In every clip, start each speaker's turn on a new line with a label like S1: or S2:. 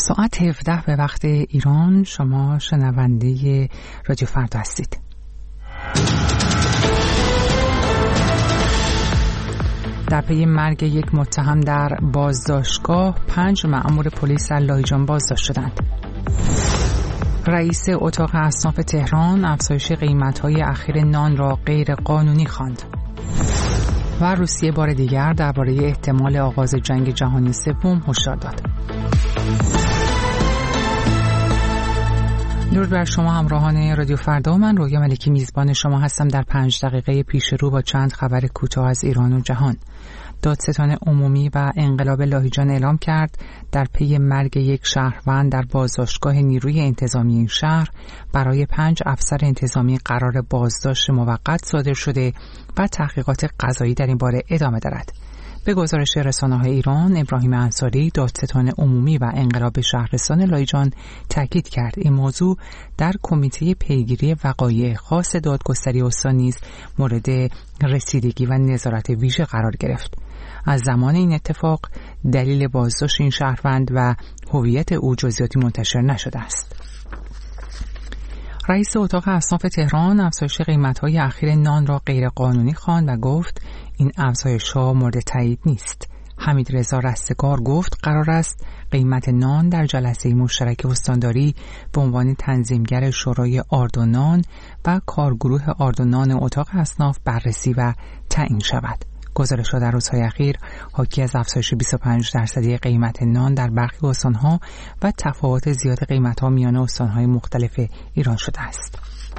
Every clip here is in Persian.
S1: ساعت 17 به وقت ایران. شما شنونده رادیو فردا هستید. در پی مرگ یک متهم در بازداشتگاه 5 مأمور پلیس در لایجان بازداشت شدند. رئیس اتاق اصناف تهران افزایش قیمت‌های اخیر نان را غیر قانونی خواند. و روسیه بار دیگر درباره احتمال آغاز جنگ جهانی سوم هشدار داد. درود بر شما همراهان رادیو فردا. من رویا ملکی میزبان شما هستم در 5 دقیقه پیش رو با چند خبر کوتاه از ایران و جهان. دادستان عمومی و انقلاب لاهیجان اعلام کرد در پی مرگ یک شهروند در بازداشتگاه نیروی انتظامی این شهر برای 5 افسر انتظامی قرار بازداشت موقت صادر شده و تحقیقات قضایی در این باره ادامه دارد. به گزارش رسانه‌های ایران، ابراهیم انصاری دادستان عمومی و انقلاب شهرستان لایجان تاکید کرد این موضوع در کمیته پیگیری وقایع خاص دادگستری استان نیز مورد رسیدگی و نظارت ویژه قرار گرفت. از زمان این اتفاق دلیل بازداشت این شهروند و هویت او جزئیاتی منتشر نشده است. رئیس اتاق اصناف تهران افزایش قیمت‌های اخیر نان را غیر قانونی خواند و گفت این افزایش‌ها مورد تایید نیست. حمیدرضا رستگار گفت قرار است قیمت نان در جلسه مشترک استانداری به عنوان تنظیمگر شورای آرد و نان و کارگروه آرد و نان اتاق اصناف بررسی و تعیین شود. گزارش‌ها در روزهای اخیر حاکی از افزایش 25% قیمت نان در برخی استان‌ها و تفاوت زیاد قیمت‌ها میان استان‌های مختلف ایران شده است.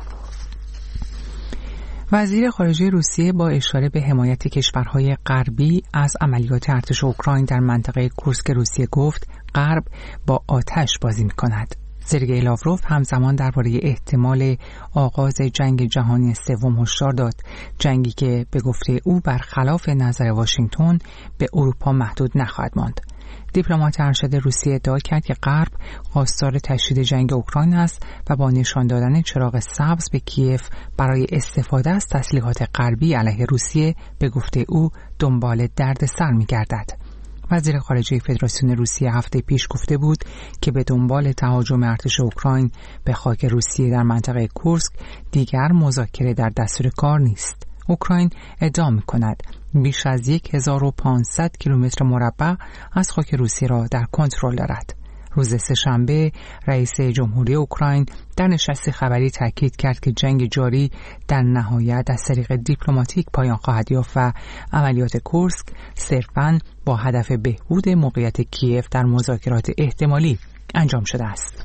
S1: وزیر خارجه روسیه با اشاره به حمایت کشورهای غربی از عملیات ارتش اوکراین در منطقه کورسک روسیه گفت غرب با آتش بازی می‌کند. سرگئی لاوروف همزمان درباره احتمال آغاز جنگ جهانی سوم هشدار داد، جنگی که به گفته او برخلاف نظر واشنگتن به اروپا محدود نخواهد ماند. دیپلمات ارشد روسیه ادعا کرد که غرب خواستار تشدید جنگ اوکراین است و با نشان دادن چراغ سبز به کیف برای استفاده از تسلیحات غربی علیه روسیه به گفته او دنبال دردسر می‌گردد. وزیر خارجه فدراسیون روسیه هفته پیش گفته بود که به دنبال تهاجم ارتش اوکراین به خاک روسیه در منطقه کورسک دیگر مذاکره در دستور کار نیست. اوکراین ادعا می‌کند بیش از 1500 کیلومتر مربع از خاک روسیه را در کنترل دارد. روز سه‌شنبه رئیس جمهوری اوکراین در نشست خبری تاکید کرد که جنگ جاری در نهایت از طریق دیپلماتیک پایان خواهد یافت و عملیات کورسک صرفاً با هدف بهبود موقعیت کیف در مذاکرات احتمالی انجام شده است.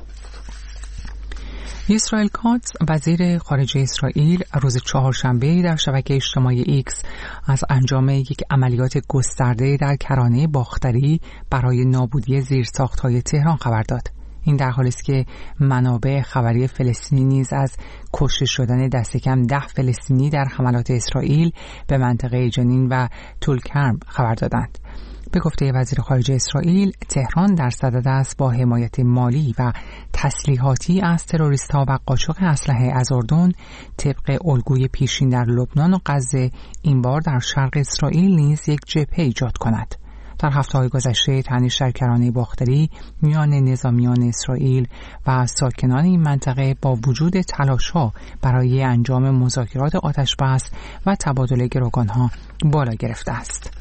S1: اسرائیل کاتز وزیر خارجه اسرائیل روز چهارشنبه در شبکه اجتماعی ایکس از انجام یک عملیات گسترده در کرانه باختری برای نابودی زیرساخت‌های تهران خبر داد. این در حالی است که منابع خبری فلسطینی نیز از کشته شدن دست کم 10 فلسطینی در حملات اسرائیل به منطقه جنین و طولکرم خبر دادند. به گفته وزیر خارجه اسرائیل، تهران در صدد است با حمایت مالی و تسلیحاتی از تروریست‌ها و قاچاق اسلحه از اردن طبق الگوی پیشین در لبنان و غزه این بار در شرق اسرائیل نیز یک جبهه ایجاد کند. در هفته‌های گذشته تنش در کرانه باختری میان نظامیان اسرائیل و ساکنان این منطقه با وجود تلاش‌ها برای انجام مذاکرات آتش‌بس و تبادل گروگان‌ها بالا گرفته است.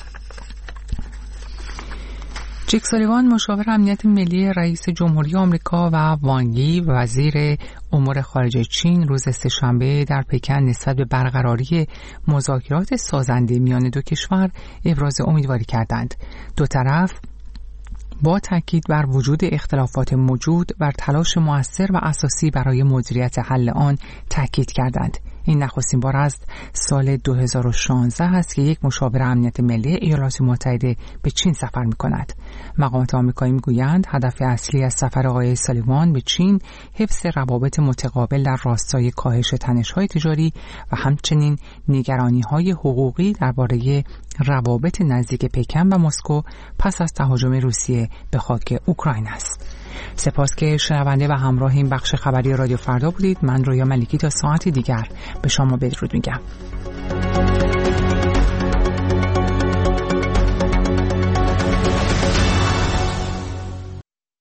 S1: جک سالیوان مشاور امنیت ملی رئیس جمهوری آمریکا و وانگ یی وزیر امور خارجه چین روز سه‌شنبه در پکن نسبت به برقراری مذاکرات سازنده میان دو کشور ابراز امیدواری کردند. دو طرف با تاکید بر وجود اختلافات موجود بر تلاش مؤثر و اساسی برای مدیریت حل آن تاکید کردند. این نخستین بار است سال 2016 است که یک مشاور امنیت ملی ایالات متحده به چین سفر می‌کند. مقامات آمریکایی می‌گویند هدف اصلی از سفر آقای سالیوان به چین حفظ روابط متقابل در راستای کاهش تنش‌های تجاری و همچنین نگرانی‌های حقوقی درباره روابط نزدیک پکن و مسکو پس از تهاجم روسیه به خاک اوکراین است. سپاس که شنونده و همراه این بخش خبری رادیو فردا بودید. من رویا ملکی تا ساعتی دیگر به شما بدرود میگم.